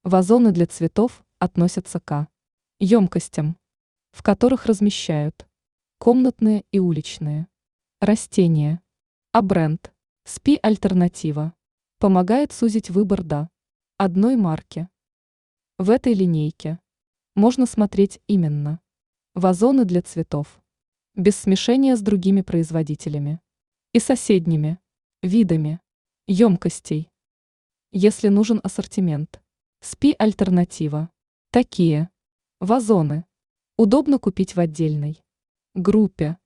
Вазоны для цветов относятся к емкостям, в которых размещают комнатные и уличные растения. А бренд «Спи Альтернатива» помогает сузить выбор до одной марки. В этой линейке можно смотреть именно вазоны для цветов, без смешения с другими производителями и соседними видами емкостей. Если нужен ассортимент, «Спи Альтернатива». Такие вазоны удобно купить в отдельной группе.